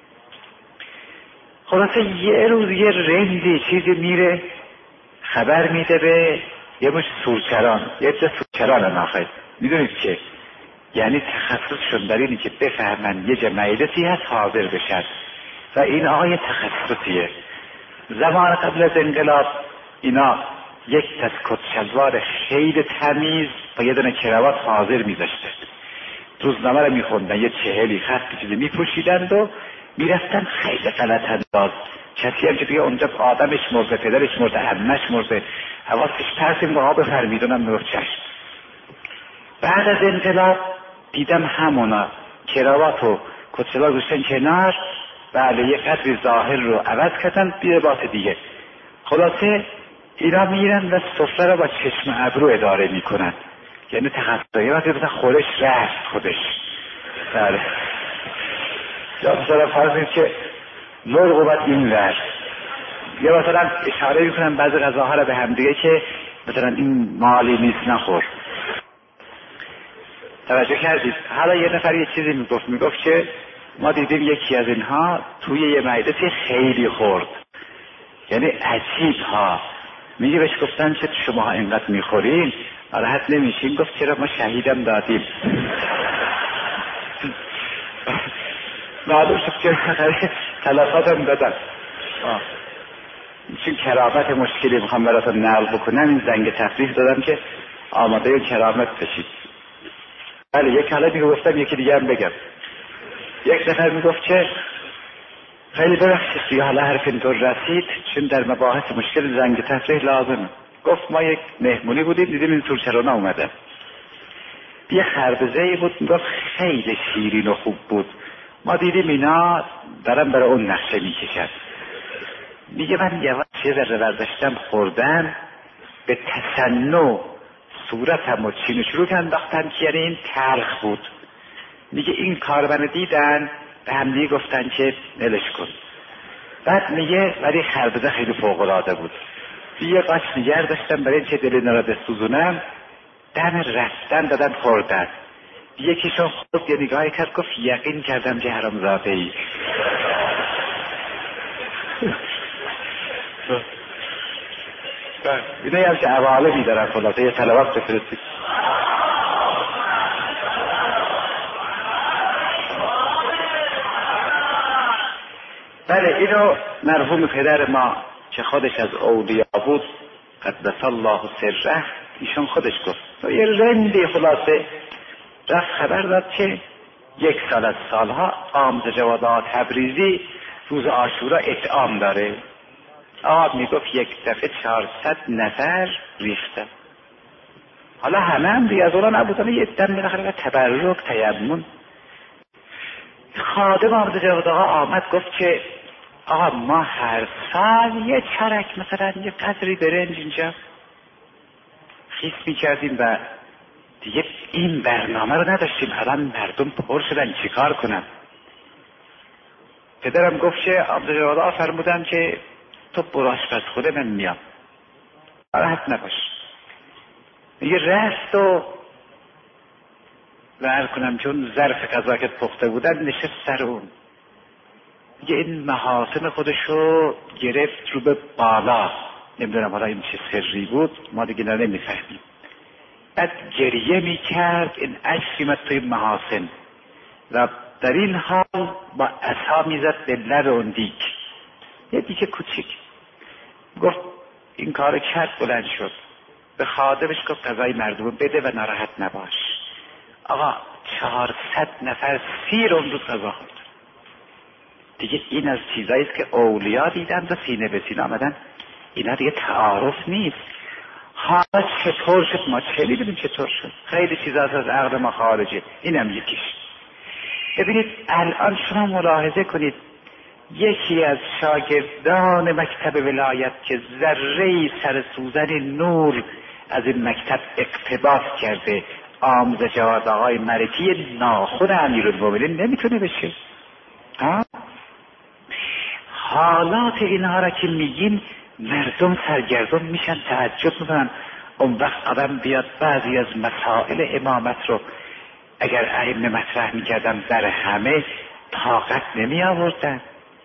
خلاصه یه روز یه رندی چیزی میره خبر میده به یه مش سورچران، یه عده سورچران هم آخه میدونید که یعنی تخصصشون در اینی که بفهمن یه جمعیلتی هست حاضر بشن و این آقای تخصصیه. زمان قبل از انقلاب اینا یک دست کت شلوار خیلی تمیز با یه دونه کراوات حاضر میذاشته، روزنامه رو میخوندن، یه چهلی خط چیزی میپوشیدند و میرفتن. خیلی غلط انداز، کسی هم که دیگه اونجا آدمش مرده، پدرش مرده، عمش مرده، حواسش پرت این بها بفرمیدونم میگفت چشم. بعد از انقلاب دیدم همونا کراوات و کتشلوار گوشتن کنار، بله یه قدری ظاهر رو عوض کردن بی لباس دیگه. خلاصه اینا میرن و سفره رو با چشم ابرو اداره میکنن، یعنی تخصصی وقتی بسن خورش رفت خودش. بله یا مثلا فرض که مرغ اومد این ور، یا مثلا اشاره میکنن بعضی غذاها رو به هم دیگه که مثلا این مالی نیست نخور. توجه کردید؟ حالا یه نفر یه چیزی میگفت، میگفت که ما دیدیم یکی از اینها توی یه معده‌ای خیلی خورد، یعنی عجیب ها. میگه بهش گفتن که شما اینقدر میخورین راحت نمیشین؟ گفت چرا ما شهیدم دادیم. معلوم شد که تلفات هم دادن. چون کرامت مشکلی میخوام براتون نقل بکنم، این زنگ تفریح دادم که آماده کرامت بشید. بله یک حالا دیگه گفتم یکی دیگه هم بگم. یک نفر میگفت که خیلی ببخشید دیگه حالا حرف اینطور رسید، چون در مباحث مشکل زنگ تفریح لازمه. گفت ما یک مهمونی بودیم دیدیم این سورچرانا اومدن، یه خربزه‌ای بود، میگفت خیلی شیرین و خوب بود، ما دیدیم اینا دارن برای اون نقشه میکشن. میگه من یواش یه ذره برداشتم خوردن، به تصنع صورتم و چین و چروک انداختم که یعنی این تلخ بود. میگه این کار منو دیدن به هم دیگه گفتن که نلش کن. بعد میگه ولی خربزه خیلی فوق العاده بود، یه قاش نگر داشتم برای اینکه دل اینا را بسوزونم، دم رفتن دادن خوردن. یکیشون خود یه نگاهی کرد گفت یقین کردم که حرامزاده ای. اینا یه همچه عوالمی دارن. خلاصه یه صلوات بفرستید. بله اینو مرحوم پدر ما که خودش از اولیا بود قدس الله سره، ایشون خودش گفت یه رندی خلاصه رفت خبر داد که یک سال از سالها آموز جواد تبریزی روز عاشورا اطعام داره. آقا میگفت یک دفعه چهارصد نفر ریختن. حالا همه هم دیگه از اونا نبودن، یه دم بالاخره تبرک تیمم. خادم آموز جواد آقا آمد گفت که آقا ما هر سال یه چرک مثلا یه قدری برنج اینجا خیس میکردیم و دیگه این برنامه رو نداشتیم، الان مردم پر شدن چیکار کنم؟ پدرم گفت که عبدالجواد فرمودن که تو برو آشپزخونه من میام، راحت نباش. میگه رست و و عرض کنم چون ظرف غذا که پخته بودن نشست سر اون دیگه، این محاسن خودشو گرفت رو به بالا. نمیدونم حالا این چه سری بود، ما دیگه نمیفهمیم. بعد گریه میکرد، این عکسی من توی محاسن و در این حال با عصا میزد به لب اون دیگ، یه دیگه کوچیک. گفت این کار کرد، بلند شد به خادمش گفت غذای مردم بده و ناراحت نباش. آقا چهارصد نفر سیر اون روز غذا خورد. دیگه این از چیزایی است که اولیا دیدند و سینه به سینه آمدن. اینا دیگه تعارف نیست. حالا چطور شد ما چه می‌دونیم چطور شد. خیلی چیزا از عقل ما خارجه. اینم یکیش. ببینید الان شما ملاحظه کنید، یکی از شاگردان مکتب ولایت که ذره‌ای سر سوزن نور از این مکتب اقتباس کرده، آموزجات آقای ملکی ناخن امیرالمومنین نمیتونه بشه. ها؟ حالات اینها را که میگیم مردم سرگردان میشن، تعجب میکنن. اون وقت آدم بیاد بعضی از مسائل امامت رو اگر ائمه مطرح میکردن در همه طاقت نمی آوردن.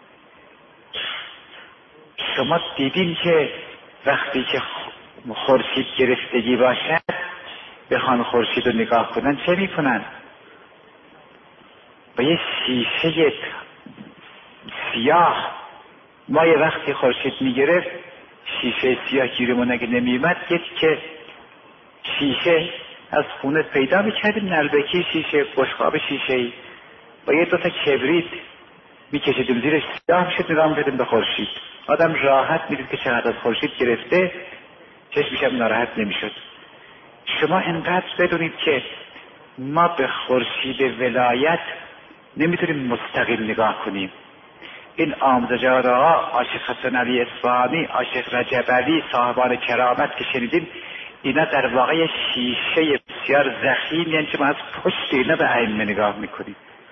شما دیدین که وقتی که خورشید گرفتگی باشد بخوان خورشید رو نگاه کنن چه میکنن؟ با یه شیشه سیاه، ما یه وقتی خورشید میگرفت شیشه سیاه گیرمون اگه نمیومد یکی که شیشه از خونه پیدا میکردیم، نلبکی شیشه، بشقاب شیشه با یه دوتا کبریت میکشیدیم زیرش، سیاه میشد، نگاه میکردیم به خورشید. آدم راحت میدید که چقدر از خورشید گرفته، چشمش هم ناراحت نمیشد. شما انقدر بدونید که ما به خورشید ولایت نمیتونیم مستقیم نگاه کنیم. این آموزجات آقا عاشق حسن علی اصفهانی، عاشق رجب علی، صاحبان کرامت که شنیدیم، اینا در واقع شیشه بسیار ضخیم، یعنی که ما از پشت اینا به ائمه نگاه میکنیم.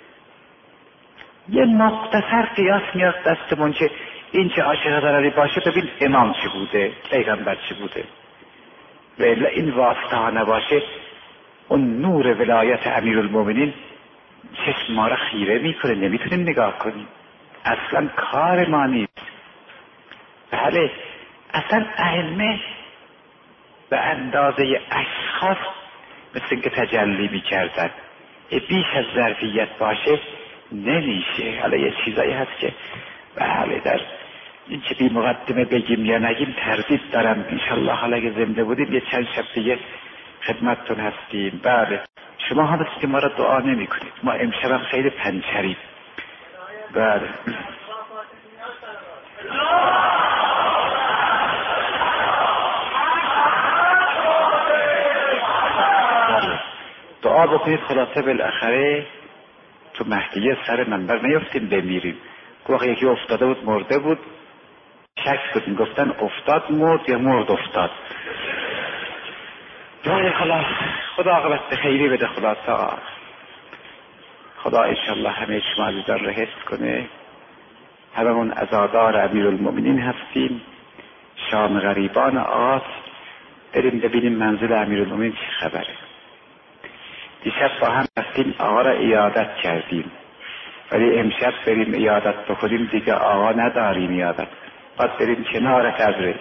یه مختصر قیاس میاد دستمون که این چه عاشق حسن علی باشه، ببین امام چی بوده، پیغمبر چی بوده. و الا این واسطه ها نباشه، اون نور ولایت امیرالمومنین چشم ما را خیره میکنه، نمیتونیم نگاه کنیم. اصلا کار ما نیست. بله اصلا ائمه به اندازه اشخاص مثل اینکه تجلی میکردن، بیش از ظرفیت باشه نمیشه. حالا یه چیزایی هست که بله در این که بی مقدمه بگیم یا نگیم تردید دارم. انشالله حالا اگه زنده بودیم یه چند شب دیگه خدمتتون هستیم. بله شما هم هست که ما را دعا نمی کنید، ما امشب هم خیلی پنچریم. بله دعا بکنید خلاصه بالاخره تو مهدیه سر منبر نیفتیم بمیریم. گوه یکی افتاده بود مرده بود، شک بودیم، گفتن افتاد مرد یا مرد افتاد. جای خلاص خدا عاقبت به خیری بده. خلاصا خدا انشالله همه شما عزیزان رو حفظ کنه. هممون عزادار امیرالمومنین هستیم، شام غریبان آس. بریم ببینیم منزل امیرالمومنین چه خبره. دیشب با هم رفتیم آقا را عیادت کردیم، ولی امشب بریم عیادت بکنیم دیگه آقا نداریم عیادت، باید بریم کنار قبرش،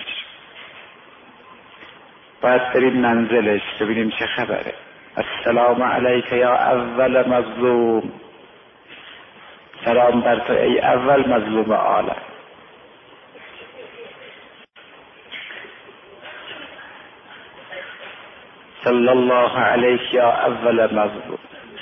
باید بریم منزلش ببینیم چه خبره. السلام علیک یا اول مظلوم، سلام بر تو ای اول مظلوم عالم. صلی الله علیک یا اول مظلوم.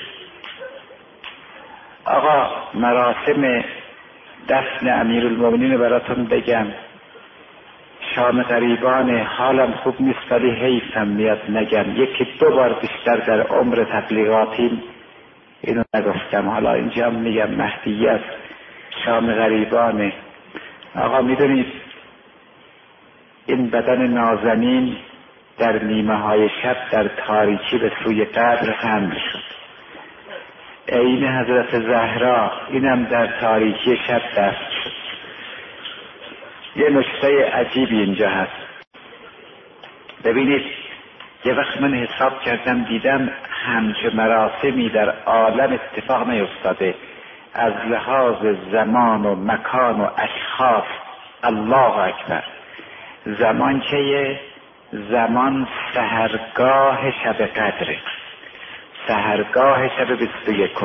آقا مراسم دفن امیرالمومنین براتون بگم. شام غریبان حالم خوب نیست ولی حیفم میاد نگم. یکی دو بار بیشتر در عمر تبلیغاتیم اینو نگفتم، حالا اینجا میگم مهدیه است. شام غریبانه. آقا میدونید این بدن نازنین در نیمه های شب در تاریکی به سوی قبر حمل شد. عین حضرت زهرا اینم در تاریکی شب دفن شد. یه نکته عجیبی اینجا هست. ببینید یه وقت من حساب کردم دیدم همچه مراسمی در عالم اتفاق نیفتاده از لحاظ زمان و مکان و اشخاص. الله اکبر. زمان چیه؟ زمان سحرگاه شب قدره، سحرگاه شب بیست و یکم.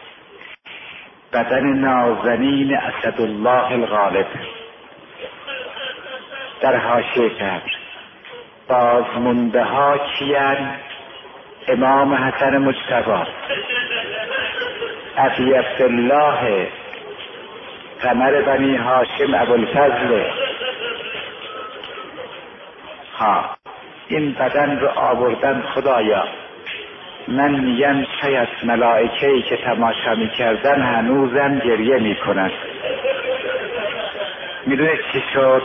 بدن نازنین اسدالله الغالب در حاشیه قبر. بازمونده ها کیان؟ امام حسن مجتبی، ابی عبدالله قمر بنی هاشم ابوالفضل. ها این بدن رو آوردن خدایا. من میگم شاید ملائکه‌ای که تماشا میکردن هنوزم گریه میکنن. میدونه چی شد؟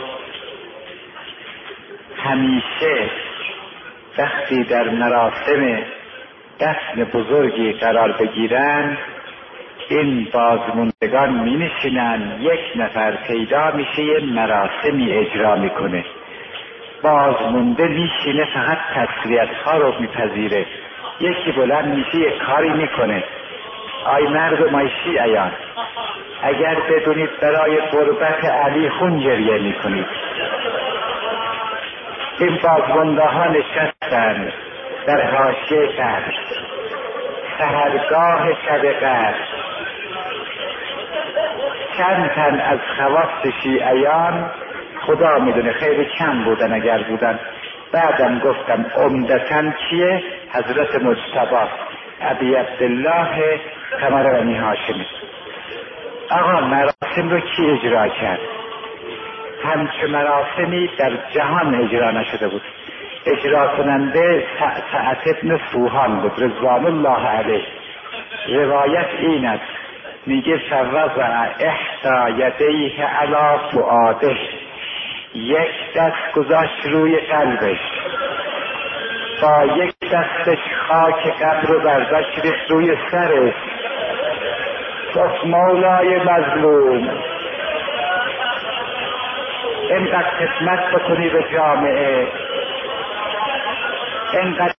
همیشه وقتی در مراسم دفن بزرگی قرار بگیرن این بازموندگان می نشینن، یک نفر پیدا میشه یه مراسمی اجرا میکنه. بازمونده میشینه فقط تسلیت ها رو میپذیره. یکی بلند میشه یه کاری میکنه. آی مردم، آی شیعیان، اگر بدونید برای قربت علی خون گریه میکنید. این بازمونده ها نشستن در حاشیه قبر، سحرگاه شب قدر. چند تن از خواص شیعیان خدا میدونه خیلی کم بودن، اگر بودن. بعدم گفتم عمدتاً کیه؟ حضرت مجتبی ابی عبدالله قمر بنی هاشمی. آقا مراسم رو کی اجرا کرد؟ همچه مراسمی در جهان اجرا نشده بود. اجرا کننده سعد ابن سوهان بود رضوان الله علیه. روایت این است، میگه فوضع احدی یدیه علی فؤاده، یک دست گذاشت روی قلبش، با یک دستش خاک قبر رو برداشت ریخت روی سرش. گفت مولای مظلوم، اینقدر خدمت بکنی به جامعه، اینقدر